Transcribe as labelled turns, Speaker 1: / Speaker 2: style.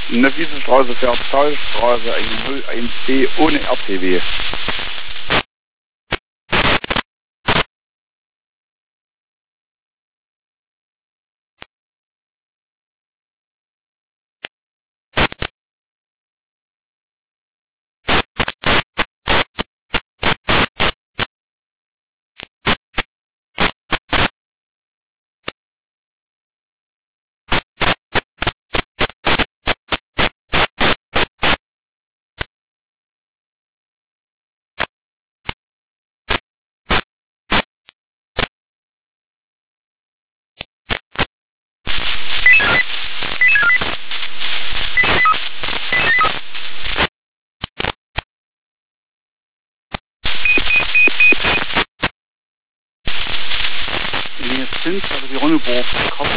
Speaker 1: Wiesenstraße fährt Talstraße 101B ohne RTW. Linie 5, also die Ronneburg.